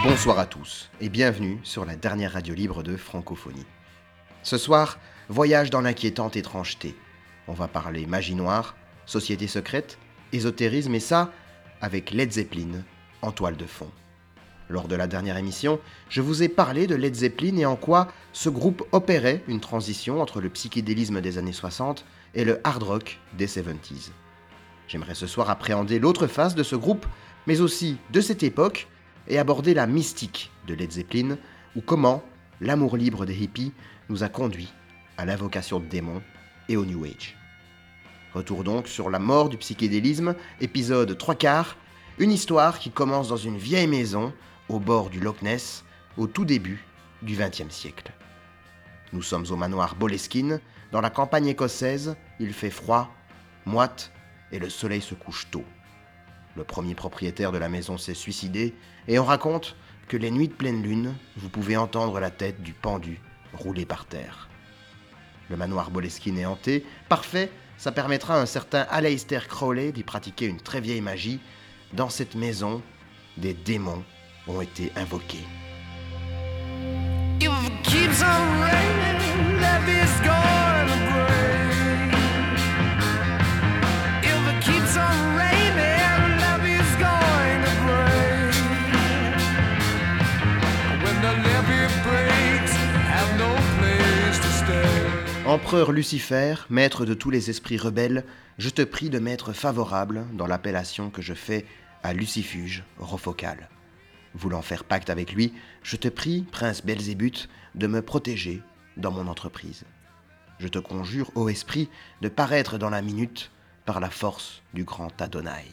Bonsoir à tous et bienvenue sur la dernière radio libre de francophonie. Ce soir, voyage dans l'inquiétante étrangeté. On va parler magie noire, société secrète, ésotérisme et ça, avec Led Zeppelin en toile de fond. Lors de la dernière émission, je vous ai parlé de Led Zeppelin et en quoi ce groupe opérait une transition entre le psychédélisme des années 60 et le hard rock des 70s. J'aimerais ce soir appréhender l'autre face de ce groupe, mais aussi de cette époque, et aborder la mystique de Led Zeppelin, ou comment l'amour libre des hippies nous a conduits à l'invocation de démons et au New Age. Retour donc sur la mort du psychédélisme, épisode 3/4, une histoire qui commence dans une vieille maison au bord du Loch Ness, au tout début du XXe siècle. Nous sommes au manoir Boleskine, dans la campagne écossaise, il fait froid, moite, et le soleil se couche tôt. Le premier propriétaire de la maison s'est suicidé, et on raconte que les nuits de pleine lune, vous pouvez entendre la tête du pendu rouler par terre. Le manoir Boleskine est hanté, parfait, ça permettra à un certain Aleister Crowley d'y pratiquer une très vieille magie. Dans cette maison, des démons ont été invoqués. If it keeps on raining, love is gonna break. If it keeps on raining, love is going to break. When the levee breaks, have no place to stay. Empereur Lucifer, maître de tous les esprits rebelles, je te prie de m'être favorable dans l'appellation que je fais à Lucifuge Rofocal. Voulant faire pacte avec lui, je te prie, prince Belzébuth, de me protéger dans mon entreprise. Je te conjure, ô esprit, de paraître dans la minute par la force du grand Adonai.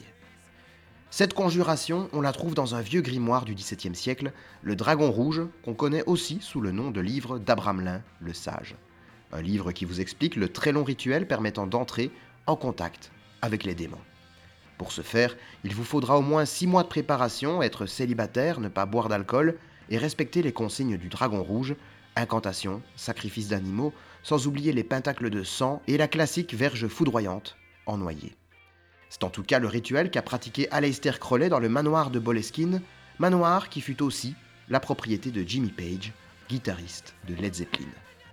Cette conjuration, on la trouve dans un vieux grimoire du XVIIe siècle, le Dragon Rouge, qu'on connaît aussi sous le nom de livre d'Abramelin le Sage. Un livre qui vous explique le très long rituel permettant d'entrer en contact avec les démons. Pour ce faire, il vous faudra au moins 6 mois de préparation, être célibataire, ne pas boire d'alcool et respecter les consignes du Dragon Rouge, incantations, sacrifices d'animaux, sans oublier les pentacles de sang et la classique verge foudroyante en noyer. C'est en tout cas le rituel qu'a pratiqué Aleister Crowley dans le manoir de Boleskine, manoir qui fut aussi la propriété de Jimmy Page, guitariste de Led Zeppelin.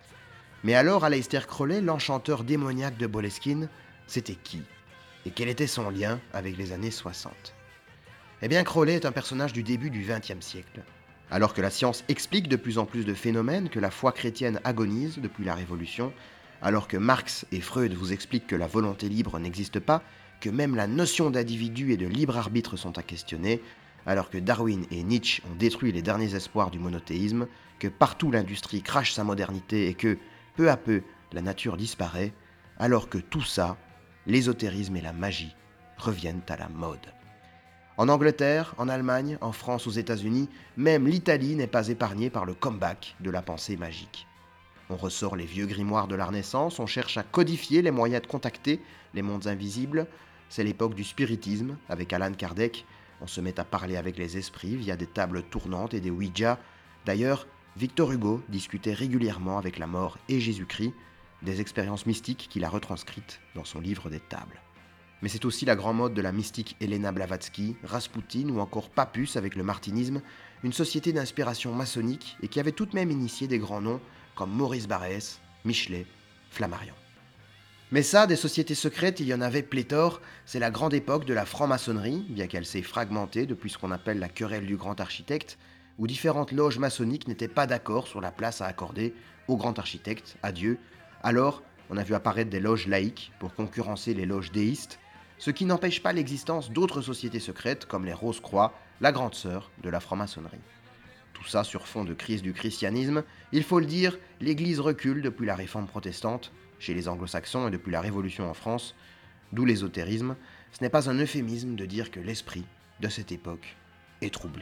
Mais alors Aleister Crowley, l'enchanteur démoniaque de Boleskine, c'était qui ? Et quel était son lien avec les années 60 ? Eh bien, Crowley est un personnage du début du XXe siècle. Alors que la science explique de plus en plus de phénomènes, que la foi chrétienne agonise depuis la Révolution, alors que Marx et Freud vous expliquent que la volonté libre n'existe pas, que même la notion d'individu et de libre arbitre sont à questionner, alors que Darwin et Nietzsche ont détruit les derniers espoirs du monothéisme, que partout l'industrie crache sa modernité et que, peu à peu, la nature disparaît, alors que tout ça, l'ésotérisme et la magie reviennent à la mode. En Angleterre, en Allemagne, en France, aux États-Unis, même l'Italie n'est pas épargnée par le comeback de la pensée magique. On ressort les vieux grimoires de la Renaissance, on cherche à codifier les moyens de contacter les mondes invisibles. C'est l'époque du spiritisme, avec Allan Kardec. On se met à parler avec les esprits via des tables tournantes et des Ouija. D'ailleurs, Victor Hugo discutait régulièrement avec la mort et Jésus-Christ, des expériences mystiques qu'il a retranscrites dans son livre des tables. Mais c'est aussi la grande mode de la mystique Helena Blavatsky, Rasputin ou encore Papus avec le martinisme, une société d'inspiration maçonnique et qui avait tout de même initié des grands noms comme Maurice Barrès, Michelet, Flammarion. Mais ça, des sociétés secrètes, il y en avait pléthore, c'est la grande époque de la franc-maçonnerie, bien qu'elle s'est fragmentée depuis ce qu'on appelle la querelle du grand architecte, où différentes loges maçonniques n'étaient pas d'accord sur la place à accorder au grand architecte, à Dieu. Alors, on a vu apparaître des loges laïques pour concurrencer les loges déistes, ce qui n'empêche pas l'existence d'autres sociétés secrètes comme les Rose-Croix, la grande sœur de la franc-maçonnerie. Tout ça sur fond de crise du christianisme, il faut le dire, l'Église recule depuis la réforme protestante, chez les anglo-saxons et depuis la Révolution en France, d'où l'ésotérisme. Ce n'est pas un euphémisme de dire que l'esprit de cette époque est troublé.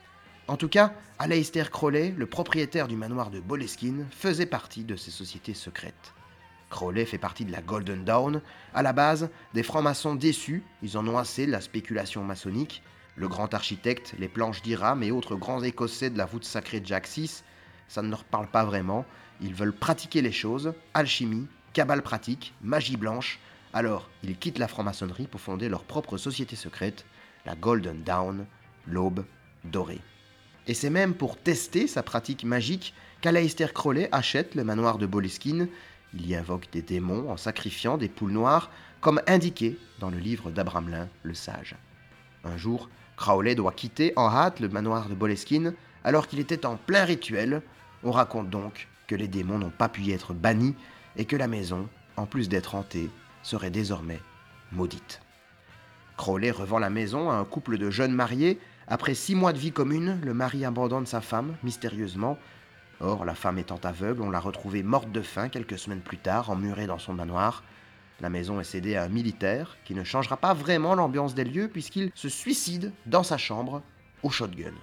En tout cas, Aleister Crowley, le propriétaire du manoir de Boleskine, faisait partie de ces sociétés secrètes. Crowley fait partie de la Golden Dawn. À la base, des francs-maçons déçus, ils en ont assez de la spéculation maçonnique. Le grand architecte, les planches d'Hiram et autres grands écossais de la voûte sacrée de Jacques VI, ça ne leur parle pas vraiment. Ils veulent pratiquer les choses, alchimie, cabale pratique, magie blanche. Alors, ils quittent la franc-maçonnerie pour fonder leur propre société secrète, la Golden Dawn, l'aube dorée. Et c'est même pour tester sa pratique magique qu'Aleister Crowley achète le manoir de Boleskine. Il y invoque des démons en sacrifiant des poules noires, comme indiqué dans le livre d'Abramelin le Sage. Un jour, Crowley doit quitter en hâte le manoir de Boleskine alors qu'il était en plein rituel. On raconte donc que les démons n'ont pas pu y être bannis et que la maison, en plus d'être hantée, serait désormais maudite. Crowley revend la maison à un couple de jeunes mariés. Après 6 mois de vie commune, le mari abandonne sa femme, mystérieusement. Or, la femme étant aveugle, on l'a retrouvée morte de faim quelques semaines plus tard, emmurée dans son manoir. La maison est cédée à un militaire qui ne changera pas vraiment l'ambiance des lieux puisqu'il se suicide dans sa chambre au shotgun.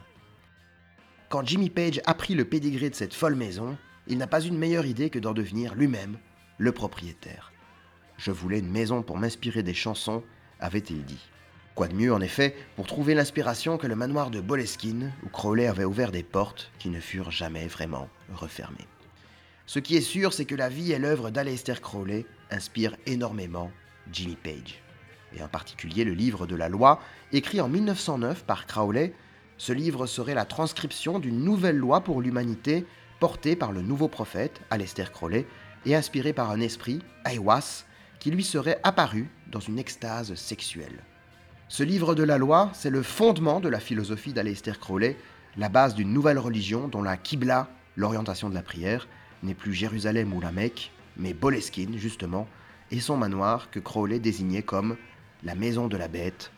Quand Jimmy Page apprit le pédigré de cette folle maison, il n'a pas eu une meilleure idée que d'en devenir lui-même le propriétaire. « Je voulais une maison pour m'inspirer des chansons », avait-il dit. Quoi de mieux, en effet, pour trouver l'inspiration que le manoir de Boleskine, où Crowley avait ouvert des portes qui ne furent jamais vraiment refermées. Ce qui est sûr, c'est que la vie et l'œuvre d'Aleister Crowley inspirent énormément Jimmy Page. Et en particulier le livre de la loi, écrit en 1909 par Crowley. Ce livre serait la transcription d'une nouvelle loi pour l'humanité, portée par le nouveau prophète, Aleister Crowley, et inspiré par un esprit, Aiwass, qui lui serait apparu dans une extase sexuelle. Ce livre de la loi, c'est le fondement de la philosophie d'Aleister Crowley, la base d'une nouvelle religion dont la Qibla, l'orientation de la prière, n'est plus Jérusalem ou la Mecque, mais Boleskine, justement, et son manoir que Crowley désignait comme la maison de la bête,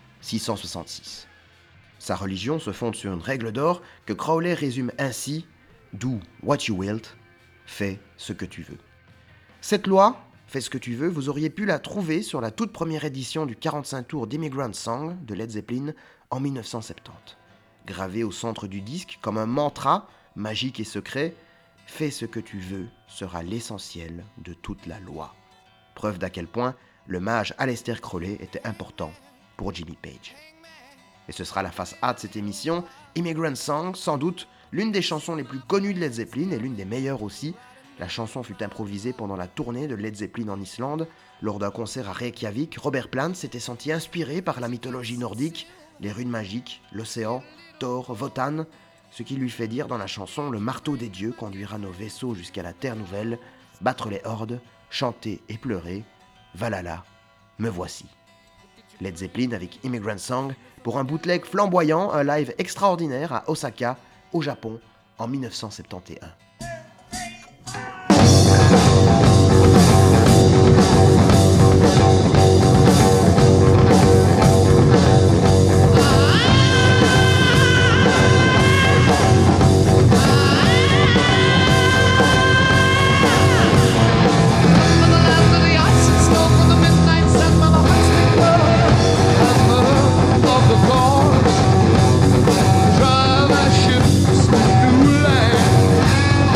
666. Sa religion se fonde sur une règle d'or que Crowley résume ainsi « Do what you wilt », fais ce que tu veux. Cette loi, fais ce que tu veux, vous auriez pu la trouver sur la toute première édition du 45 tours d'Immigrant Song de Led Zeppelin en 1970. Gravé au centre du disque comme un mantra magique et secret, « Fais ce que tu veux » sera l'essentiel de toute la loi. Preuve d'à quel point le mage Aleister Crowley était important pour Jimmy Page. Et ce sera la face A de cette émission, Immigrant Song, sans doute l'une des chansons les plus connues de Led Zeppelin et l'une des meilleures aussi. La chanson fut improvisée pendant la tournée de Led Zeppelin en Islande. Lors d'un concert à Reykjavik, Robert Plant s'était senti inspiré par la mythologie nordique, les runes magiques, l'océan, Thor, Wotan, ce qui lui fait dire dans la chanson « Le marteau des dieux conduira nos vaisseaux jusqu'à la terre nouvelle, battre les hordes, chanter et pleurer, Valhalla, me voici ». Led Zeppelin avec Immigrant Song pour un bootleg flamboyant, un live extraordinaire à Osaka, au Japon, en 1971. Drive our ships through land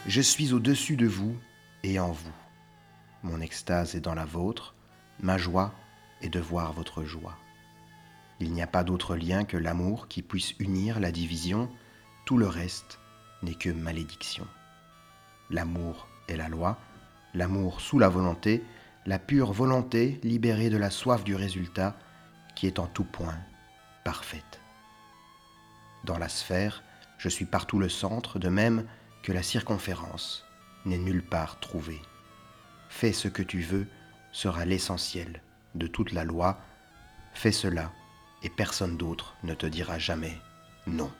Je suis au-dessus de vous et en vous. Mon extase est dans la vôtre, ma joie est de voir votre joie. Il n'y a pas d'autre lien que l'amour qui puisse unir la division, tout le reste n'est que malédiction. L'amour est la loi, l'amour sous la volonté, la pure volonté libérée de la soif du résultat qui est en tout point parfaite. Dans la sphère, je suis partout le centre, de même que la circonférence n'est nulle part trouvée. Fais ce que tu veux sera l'essentiel de toute la loi. Fais cela et personne d'autre ne te dira jamais non.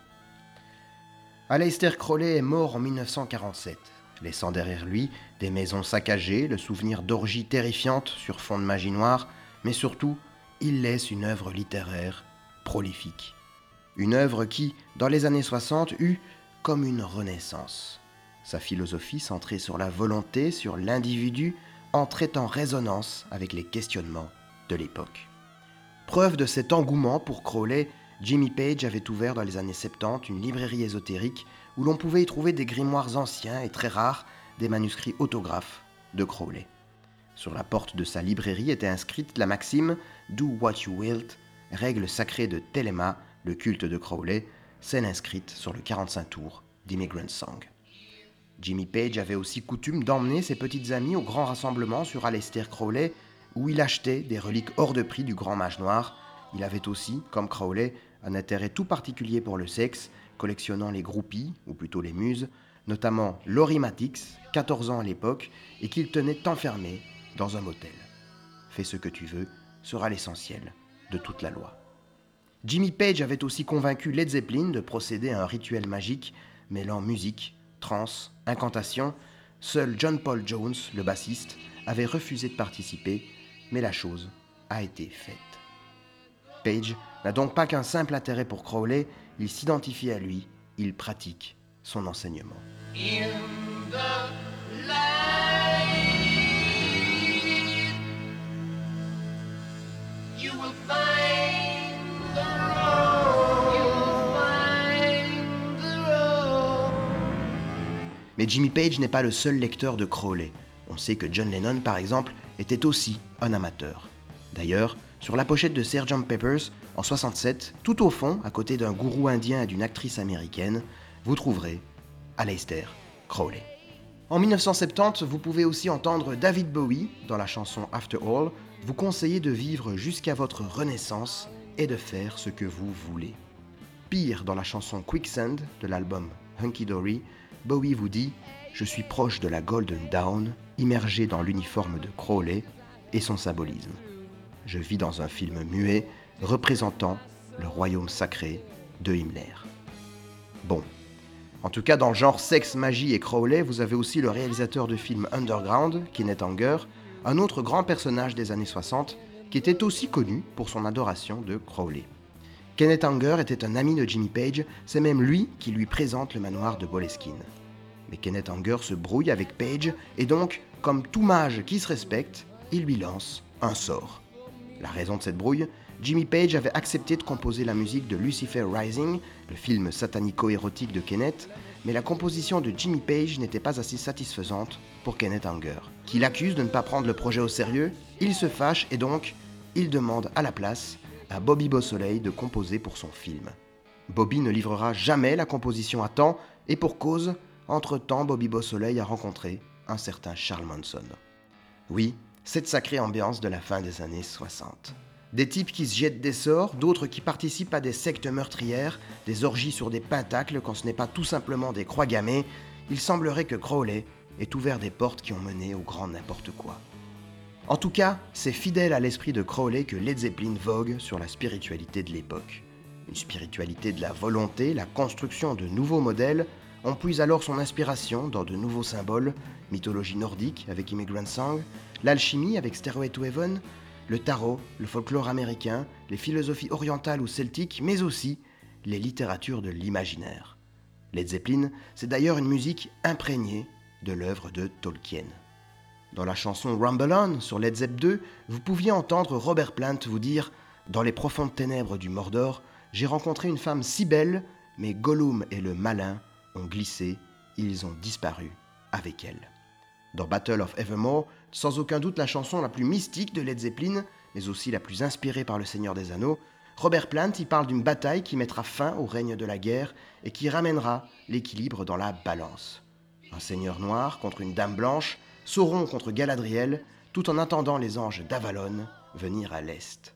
Aleister Crowley est mort en 1947, laissant derrière lui des maisons saccagées, le souvenir d'orgies terrifiantes sur fond de magie noire, mais surtout, il laisse une œuvre littéraire prolifique. Une œuvre qui, dans les années 60, eut comme une renaissance. Sa philosophie centrée sur la volonté, sur l'individu, entrait en résonance avec les questionnements de l'époque. Preuve de cet engouement pour Crowley, Jimmy Page avait ouvert dans les années 70 une librairie ésotérique où l'on pouvait y trouver des grimoires anciens et très rares, des manuscrits autographes de Crowley. Sur la porte de sa librairie était inscrite la maxime « Do what you wilt », règle sacrée de Thelema, le culte de Crowley, scène inscrite sur le 45 tours d'Immigrant Song. Jimmy Page avait aussi coutume d'emmener ses petites amies au grand rassemblement sur Aleister Crowley, où il achetait des reliques hors de prix du grand mage noir. Il avait aussi, comme Crowley, un intérêt tout particulier pour le sexe, collectionnant les groupies, ou plutôt les muses, notamment Lori Matix, 14 ans à l'époque, et qu'il tenait enfermée dans un motel. Fais ce que tu veux sera l'essentiel de toute la loi. Jimmy Page avait aussi convaincu Led Zeppelin de procéder à un rituel magique mêlant musique, trance, incantation. Seul John Paul Jones, le bassiste, avait refusé de participer, mais la chose a été faite. Page n'a donc pas qu'un simple intérêt pour Crowley, il s'identifie à lui, il pratique son enseignement. In the light, you will find the road. You will find the road. Mais Jimmy Page n'est pas le seul lecteur de Crowley. On sait que John Lennon, par exemple, était aussi un amateur. D'ailleurs, sur la pochette de Sgt. Pepper's, en 67, tout au fond, à côté d'un gourou indien et d'une actrice américaine, vous trouverez Aleister Crowley. En 1970, vous pouvez aussi entendre David Bowie dans la chanson After All, vous conseiller de vivre jusqu'à votre renaissance et de faire ce que vous voulez. Pire, dans la chanson Quicksand de l'album Hunky Dory, Bowie vous dit « Je suis proche de la Golden Dawn, immergé dans l'uniforme de Crowley et son symbolisme. Je vis dans un film muet représentant le royaume sacré de Himmler. » Bon. En tout cas, dans le genre sexe, magie et Crowley, vous avez aussi le réalisateur de films underground, Kenneth Anger, un autre grand personnage des années 60, qui était aussi connu pour son adoration de Crowley. Kenneth Anger était un ami de Jimmy Page, c'est même lui qui lui présente le manoir de Boleskine. Mais Kenneth Anger se brouille avec Page, et donc, comme tout mage qui se respecte, il lui lance un sort. La raison de cette brouille, Jimmy Page avait accepté de composer la musique de Lucifer Rising, le film satanico-érotique de Kenneth, mais la composition de Jimmy Page n'était pas assez satisfaisante pour Kenneth Anger, qui l'accuse de ne pas prendre le projet au sérieux. Il se fâche et donc, il demande à la place à Bobby Beausoleil de composer pour son film. Bobby ne livrera jamais la composition à temps, et pour cause, entre-temps Bobby Beausoleil a rencontré un certain Charles Manson. Oui, cette sacrée ambiance de la fin des années 60. Des types qui se jettent des sorts, d'autres qui participent à des sectes meurtrières, des orgies sur des pentacles quand ce n'est pas tout simplement des croix gammées. Il semblerait que Crowley ait ouvert des portes qui ont mené au grand n'importe quoi. En tout cas, c'est fidèle à l'esprit de Crowley que Led Zeppelin vogue sur la spiritualité de l'époque. Une spiritualité de la volonté, la construction de nouveaux modèles. On puise alors son inspiration dans de nouveaux symboles, mythologie nordique avec Immigrant Song, l'alchimie avec Stairway to Heaven, le tarot, le folklore américain, les philosophies orientales ou celtiques, mais aussi les littératures de l'imaginaire. Led Zeppelin, c'est d'ailleurs une musique imprégnée de l'œuvre de Tolkien. Dans la chanson Rumble On sur Led Zepp 2, vous pouviez entendre Robert Plant vous dire « Dans les profondes ténèbres du Mordor, j'ai rencontré une femme si belle, mais Gollum et le malin ont glissé, ils ont disparu avec elle. Dans Battle of Evermore, sans aucun doute la chanson la plus mystique de Led Zeppelin, mais aussi la plus inspirée par le Seigneur des Anneaux, Robert Plant y parle d'une bataille qui mettra fin au règne de la guerre et qui ramènera l'équilibre dans la balance. Un seigneur noir contre une dame blanche, Sauron contre Galadriel, tout en attendant les anges d'Avalon venir à l'est.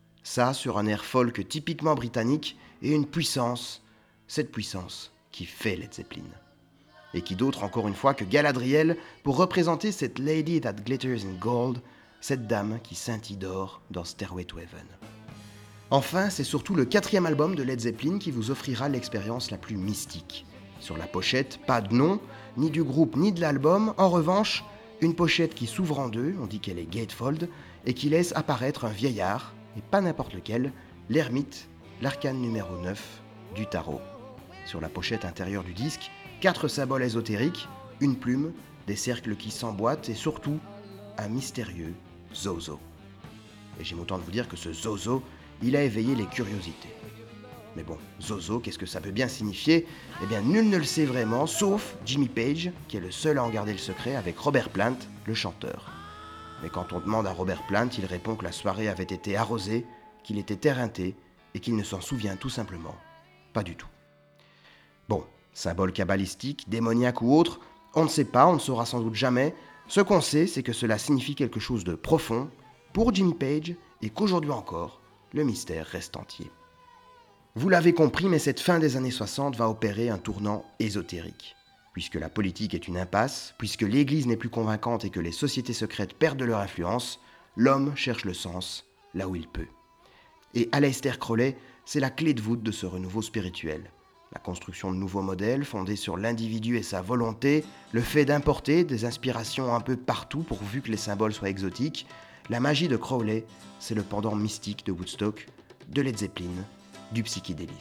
Ça sur un air folk typiquement britannique et une puissance, cette puissance qui fait Led Zeppelin. Et qui d'autre encore une fois que Galadriel pour représenter cette Lady that glitters in gold, cette dame qui scintille d'or dans Stairway to Heaven. Enfin, c'est surtout le 4e album de Led Zeppelin qui vous offrira l'expérience la plus mystique. Sur la pochette, pas de nom, ni du groupe ni de l'album, en revanche, une pochette qui s'ouvre en deux, on dit qu'elle est gatefold, et qui laisse apparaître un vieillard, et pas n'importe lequel, l'ermite, l'arcane numéro 9 du tarot. Sur la pochette intérieure du disque, 4 symboles ésotériques, une plume, des cercles qui s'emboîtent et surtout, un mystérieux zozo. Et j'aime autant de vous dire que ce zozo, il a éveillé les curiosités. Mais bon, zozo, qu'est-ce que ça peut bien signifier ? Eh bien, nul ne le sait vraiment, sauf Jimmy Page, qui est le seul à en garder le secret avec Robert Plant, le chanteur. Mais quand on demande à Robert Plant, il répond que la soirée avait été arrosée, qu'il était éreinté et qu'il ne s'en souvient tout simplement pas du tout. Bon, symbole kabbalistique, démoniaque ou autre, on ne sait pas, on ne saura sans doute jamais. Ce qu'on sait, c'est que cela signifie quelque chose de profond pour Jimmy Page et qu'aujourd'hui encore, le mystère reste entier. Vous l'avez compris, mais cette fin des années 60 va opérer un tournant ésotérique. Puisque la politique est une impasse, puisque l'Église n'est plus convaincante et que les sociétés secrètes perdent leur influence, l'homme cherche le sens là où il peut. Et Aleister Crowley, c'est la clé de voûte de ce renouveau spirituel. La construction de nouveaux modèles fondés sur l'individu et sa volonté, le fait d'importer des inspirations un peu partout pourvu que les symboles soient exotiques, la magie de Crowley, c'est le pendant mystique de Woodstock, de Led Zeppelin, du psychédélisme.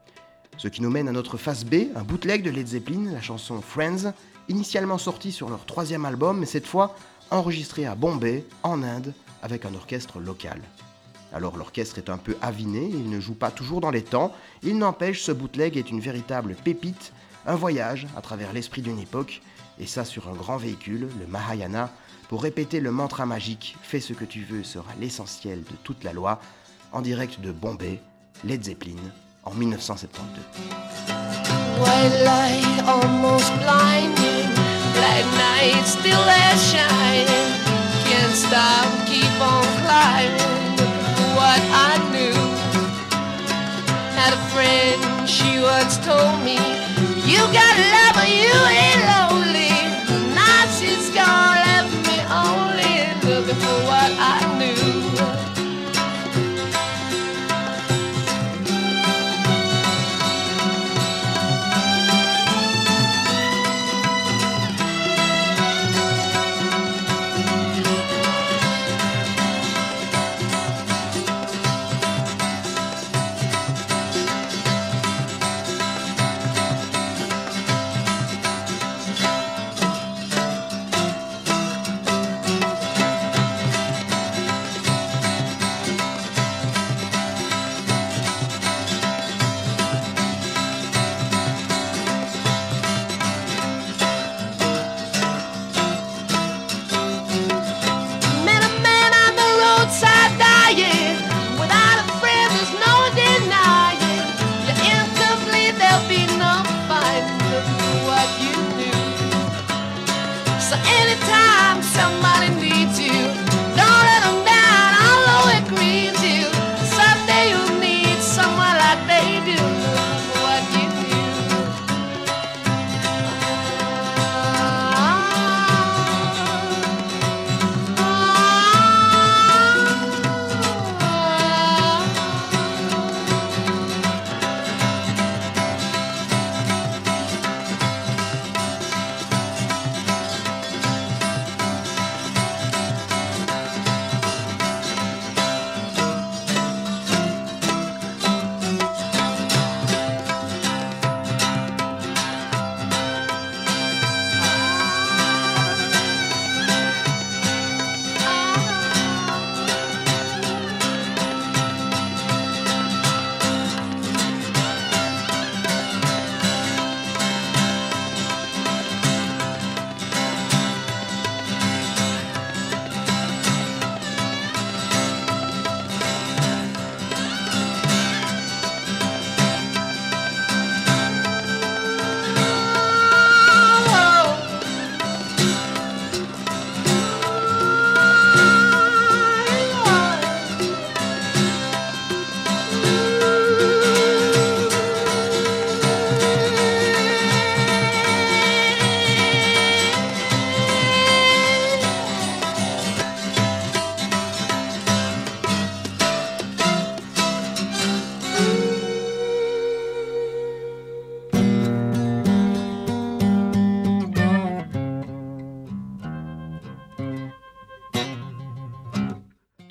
Ce qui nous mène à notre face B, un bootleg de Led Zeppelin, la chanson Friends, initialement sortie sur leur 3e album, mais cette fois enregistrée à Bombay, en Inde, avec un orchestre local. Alors l'orchestre est un peu aviné, il ne joue pas toujours dans les temps, il n'empêche, ce bootleg est une véritable pépite, un voyage à travers l'esprit d'une époque, et ça sur un grand véhicule, le Mahayana, pour répéter le mantra magique « Fais ce que tu veux sera l'essentiel de toute la loi », en direct de Bombay, Led Zeppelin, en 1972. White light almost blinding, black night still there shining. Can't stop, keep on climbing. What I knew. Had a friend, she once told me, you got love but you ain't lonely. Now she's gone, left me only looking for what I knew.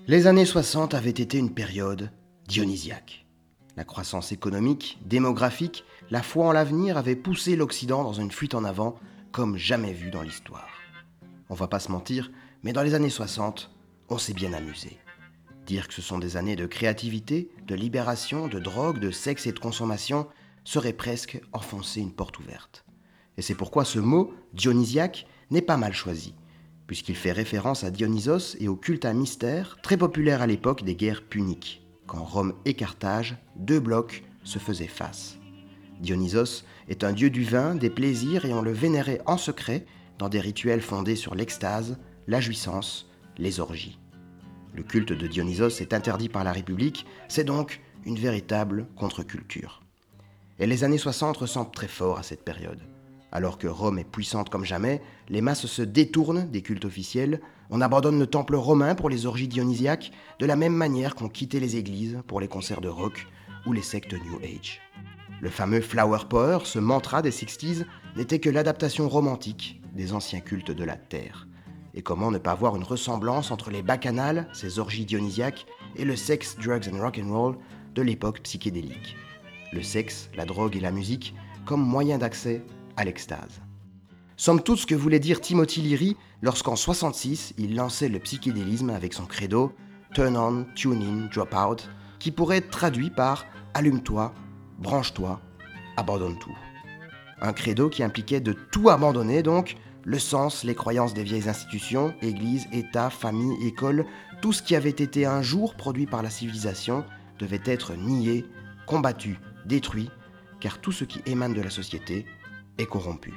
Les années 60 avaient été une période dionysiaque. La croissance économique, démographique, la foi en l'avenir avaient poussé l'Occident dans une fuite en avant comme jamais vu dans l'histoire. On va pas se mentir, mais dans les années 60, on s'est bien amusé. Dire que ce sont des années de créativité, de libération, de drogue, de sexe et de consommation serait presque enfoncer une porte ouverte. Et c'est pourquoi ce mot, dionysiaque, n'est pas mal choisi, puisqu'il fait référence à Dionysos et au culte à mystère, très populaire à l'époque des guerres puniques, quand Rome et Carthage, deux blocs, se faisaient face. Dionysos est un dieu du vin, des plaisirs, et on le vénérait en secret dans des rituels fondés sur l'extase, la jouissance, les orgies. Le culte de Dionysos est interdit par la République, c'est donc une véritable contre-culture. Et les années 60 ressemblent très fort à cette période. Alors que Rome est puissante comme jamais, les masses se détournent des cultes officiels, on abandonne le temple romain pour les orgies dionysiaques, de la même manière qu'on quittait les églises pour les concerts de rock ou les sectes New Age. Le fameux Flower Power, ce mantra des 60s, n'était que l'adaptation romantique des anciens cultes de la Terre. Et comment ne pas voir une ressemblance entre les bacchanales, ces orgies dionysiaques, et le sex, drugs and rock'n'roll de l'époque psychédélique. Le sexe, la drogue et la musique comme moyen d'accès à l'extase. Somme toute ce que voulait dire Timothy Leary lorsqu'en 66, il lançait le psychédélisme avec son credo « Turn on, tune in, drop out », qui pourrait être traduit par « Allume-toi, branche-toi, abandonne tout ». Un credo qui impliquait de tout abandonner donc, le sens, les croyances des vieilles institutions, églises, États, familles, écoles, tout ce qui avait été un jour produit par la civilisation devait être nié, combattu, détruit, car tout ce qui émane de la société est corrompu.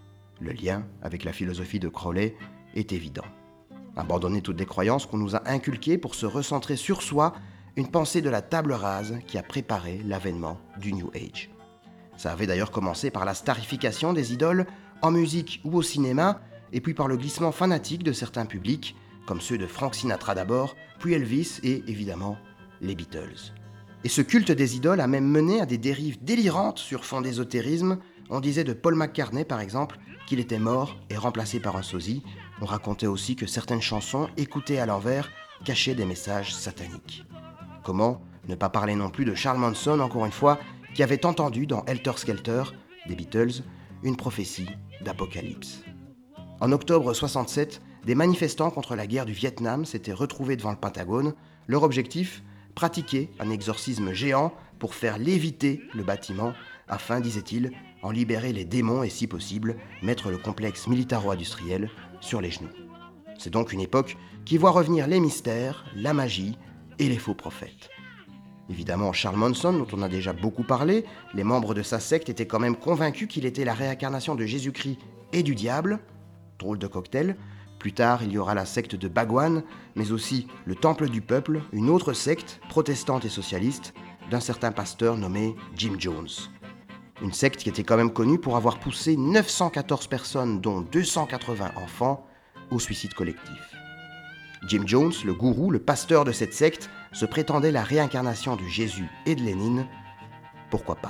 Le lien avec la philosophie de Crowley est évident. Abandonner toutes les croyances qu'on nous a inculquées pour se recentrer sur soi, une pensée de la table rase qui a préparé l'avènement du New Age. Ça avait d'ailleurs commencé par la starification des idoles en musique ou au cinéma, et puis par le glissement fanatique de certains publics, comme ceux de Frank Sinatra d'abord, puis Elvis et évidemment les Beatles. Et ce culte des idoles a même mené à des dérives délirantes sur fond d'ésotérisme. On disait de Paul McCartney par exemple qu'il était mort et remplacé par un sosie. On racontait aussi que certaines chansons, écoutées à l'envers, cachaient des messages sataniques. Comment ne pas parler non plus de Charles Manson, encore une fois, qui avait entendu dans Helter Skelter, des Beatles, une prophétie d'apocalypse. En octobre 67, des manifestants contre la guerre du Vietnam s'étaient retrouvés devant le Pentagone. Leur objectif, pratiquer un exorcisme géant pour faire léviter le bâtiment afin, disait-il, en libérer les démons et si possible, mettre le complexe militaro-industriel sur les genoux. C'est donc une époque qui voit revenir les mystères, la magie et les faux prophètes. Évidemment, Charles Manson, dont on a déjà beaucoup parlé, les membres de sa secte étaient quand même convaincus qu'il était la réincarnation de Jésus-Christ et du diable. Drôle de cocktail. Plus tard, il y aura la secte de Bhagwan, mais aussi le Temple du Peuple, une autre secte, protestante et socialiste, d'un certain pasteur nommé Jim Jones. Une secte qui était quand même connue pour avoir poussé 914 personnes, dont 280 enfants, au suicide collectif. Jim Jones, le gourou, le pasteur de cette secte, se prétendait la réincarnation de Jésus et de Lénine. Pourquoi pas ?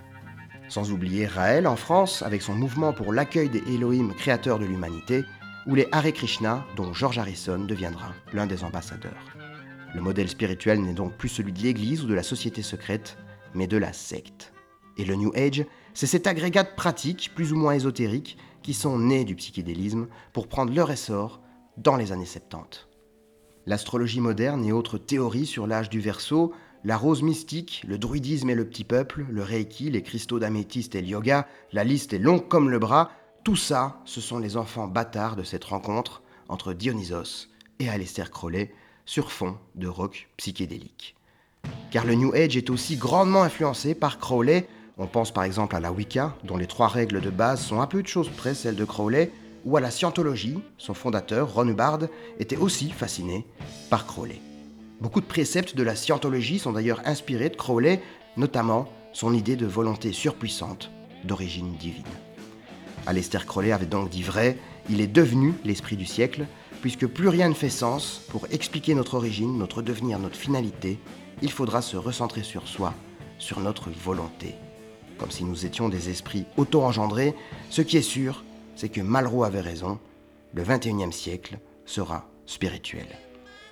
Sans oublier Raël en France, avec son mouvement pour l'accueil des Elohim créateurs de l'humanité, ou les Hare Krishna, dont George Harrison deviendra l'un des ambassadeurs. Le modèle spirituel n'est donc plus celui de l'Église ou de la société secrète, mais de la secte. Et le New Age, c'est cet agrégat de pratiques, plus ou moins ésotériques, qui sont nées du psychédélisme pour prendre leur essor dans les années 70. L'astrologie moderne et autres théories sur l'âge du Verseau, la rose mystique, le druidisme et le petit peuple, le reiki, les cristaux d'améthyste et le yoga, la liste est longue comme le bras, tout ça, ce sont les enfants bâtards de cette rencontre entre Dionysos et Aleister Crowley sur fond de rock psychédélique. Car le New Age est aussi grandement influencé par Crowley. On pense par exemple à la Wicca, dont les 3 règles de base sont à peu de choses près celles de Crowley, ou à la Scientologie. Son fondateur, Ron Hubbard, était aussi fasciné par Crowley. Beaucoup de préceptes de la Scientologie sont d'ailleurs inspirés de Crowley, notamment son idée de volonté surpuissante d'origine divine. Aleister Crowley avait donc dit vrai, il est devenu l'esprit du siècle, puisque plus rien ne fait sens, pour expliquer notre origine, notre devenir, notre finalité, il faudra se recentrer sur soi, sur notre volonté. Comme si nous étions des esprits auto-engendrés, ce qui est sûr, c'est que Malraux avait raison, le XXIe siècle sera spirituel.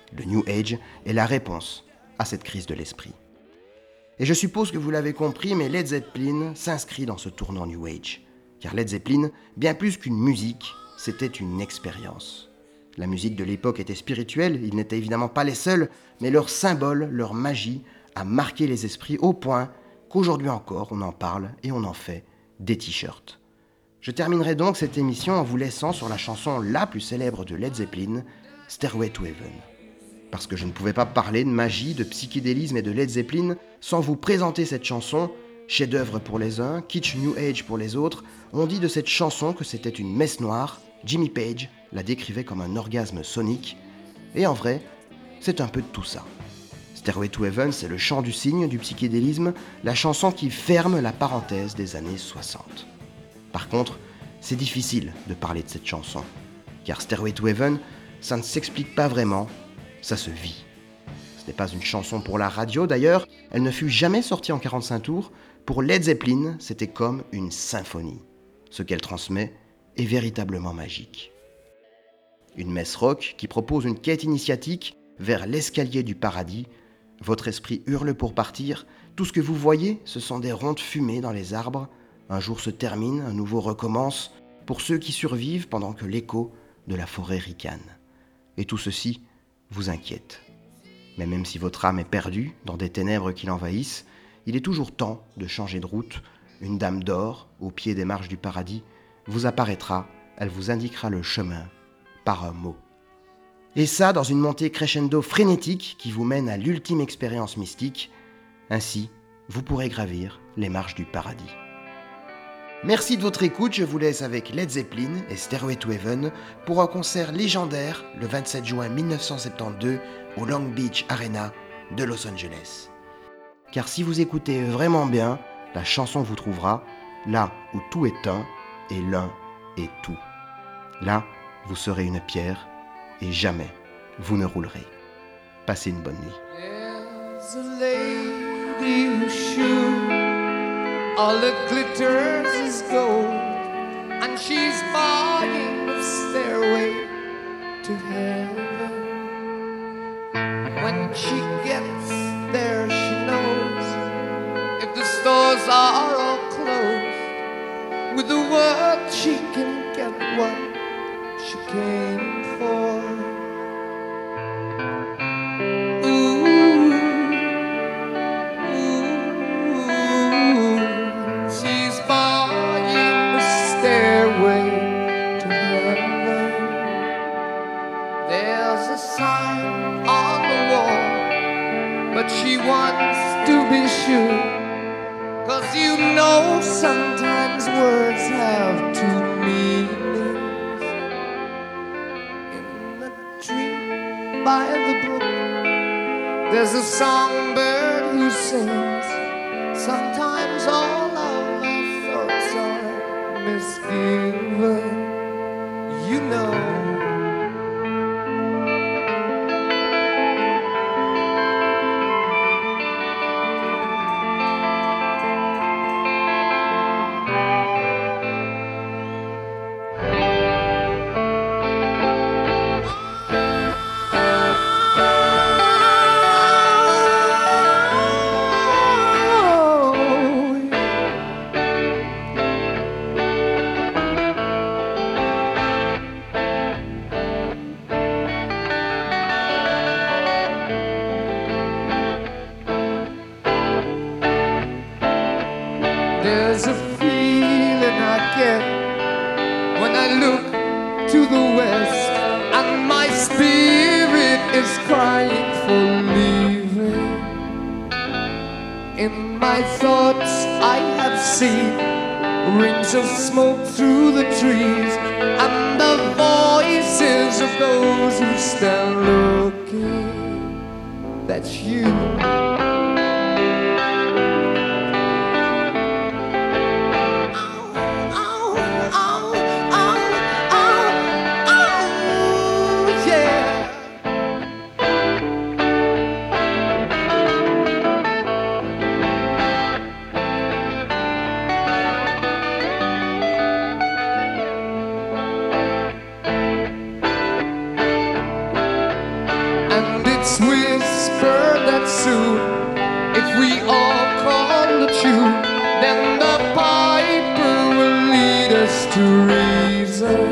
Le New Age est la réponse à cette crise de l'esprit. Et je suppose que vous l'avez compris, mais Led Zeppelin s'inscrit dans ce tournant New Age. Car Led Zeppelin, bien plus qu'une musique, c'était une expérience. La musique de l'époque était spirituelle, ils n'étaient évidemment pas les seuls, mais leur symbole, leur magie a marqué les esprits au point qu'aujourd'hui encore on en parle et on en fait des t-shirts. Je terminerai donc cette émission en vous laissant sur la chanson la plus célèbre de Led Zeppelin, Stairway to Heaven. Parce que je ne pouvais pas parler de magie, de psychédélisme et de Led Zeppelin sans vous présenter cette chanson, chef-d'œuvre pour les uns, kitsch New Age pour les autres. On dit de cette chanson que c'était une messe noire. Jimmy Page la décrivait comme un orgasme sonique. Et en vrai, c'est un peu de tout ça. Stairway to Heaven, c'est le chant du cygne du psychédélisme, la chanson qui ferme la parenthèse des années 60. Par contre, c'est difficile de parler de cette chanson, car Stairway to Heaven, ça ne s'explique pas vraiment, ça se vit. Ce n'est pas une chanson pour la radio d'ailleurs, elle ne fut jamais sortie en 45 tours. Pour Led Zeppelin, c'était comme une symphonie. Ce qu'elle transmet est véritablement magique. Une messe rock qui propose une quête initiatique vers l'escalier du paradis. Votre esprit hurle pour partir. Tout ce que vous voyez, ce sont des rondes fumées dans les arbres. Un jour se termine, un nouveau recommence, pour ceux qui survivent pendant que l'écho de la forêt ricane. Et tout ceci vous inquiète. Mais même si votre âme est perdue dans des ténèbres qui l'envahissent, il est toujours temps de changer de route. Une dame d'or, au pied des marches du paradis, vous apparaîtra, elle vous indiquera le chemin par un mot. Et ça dans une montée crescendo frénétique qui vous mène à l'ultime expérience mystique. Ainsi, vous pourrez gravir les marches du paradis. Merci de votre écoute, je vous laisse avec Led Zeppelin et Stairway to Heaven pour un concert légendaire le 27 juin 1972 au Long Beach Arena de Los Angeles. Car si vous écoutez vraiment bien, la chanson vous trouvera là où tout est un et l'un est tout. Là, vous serez une pierre et jamais vous ne roulerez. Passez une bonne nuit. There's a lady whose shoe all that glitters is gold, and she's buying the stairway to heaven. When she gets there, she knows if the stores are all closed, with the word she can get what she came for. She's buying the stairway to heaven. There's a sign on the wall, but she wants to be sure, 'cause you know sometimes words have two meanings. In the tree by the brook, there's a songbird who sings. Sometimes all of our thoughts are misgiven, you know. There's a feeling I get when I look to the west, and my spirit is crying for leaving. In my thoughts I have seen rings of smoke through the trees, and the voices of those who stand looking. That's you. And whisper that soon, if we all call the tune, then the piper will lead us to reason,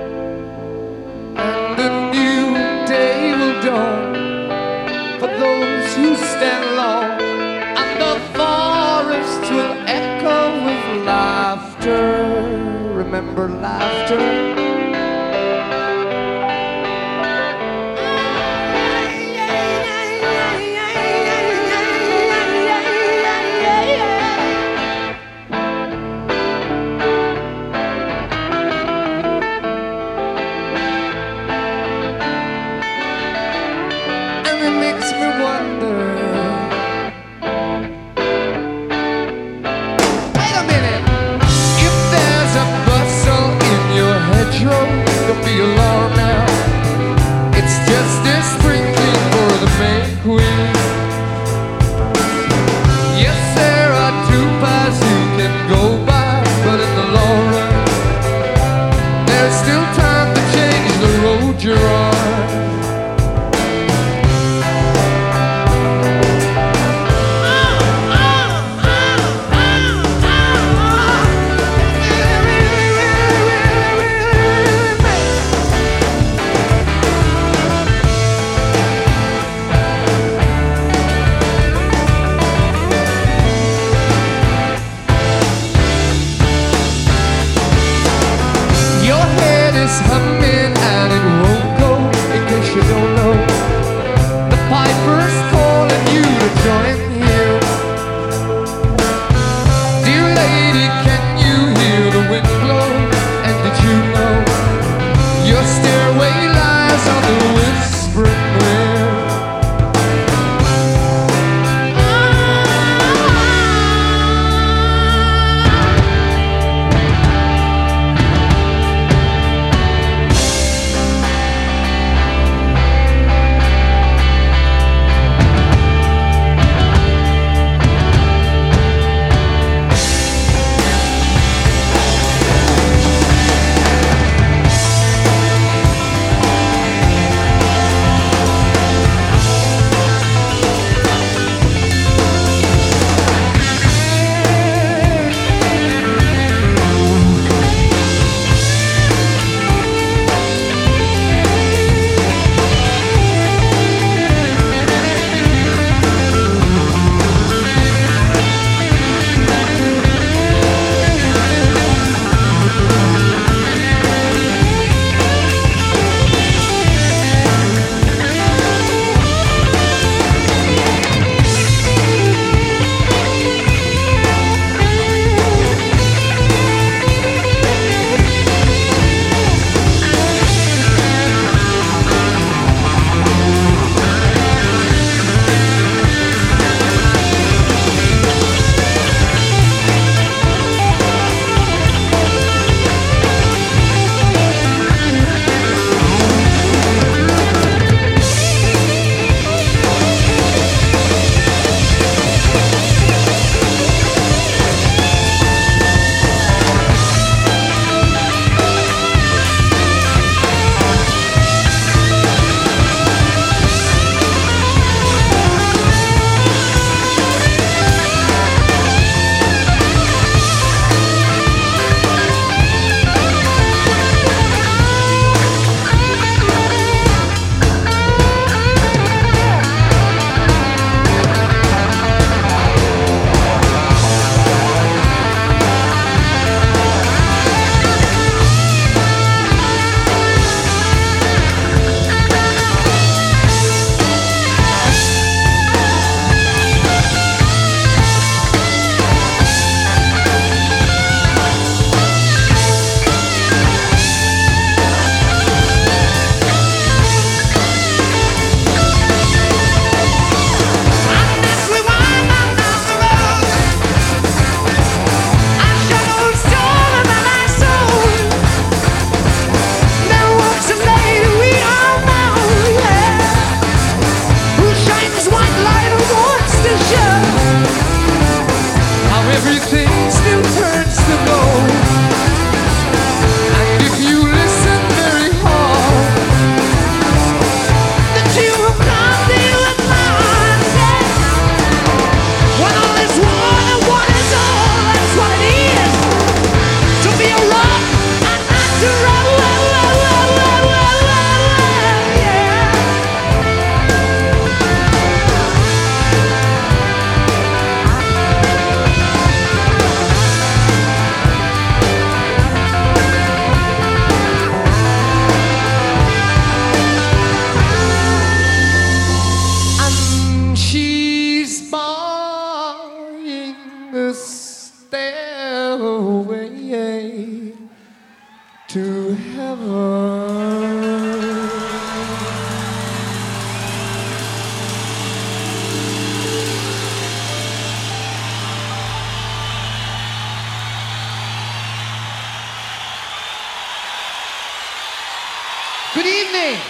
and a new day will dawn for those who stand long, and the forest will echo with laughter. Remember laughter. Don't be alarmed now. It's just a sprinkling for the May Queen. Yes, there are two paths you can go by, but in the long run, there's still time to change the road you're on. Good evening.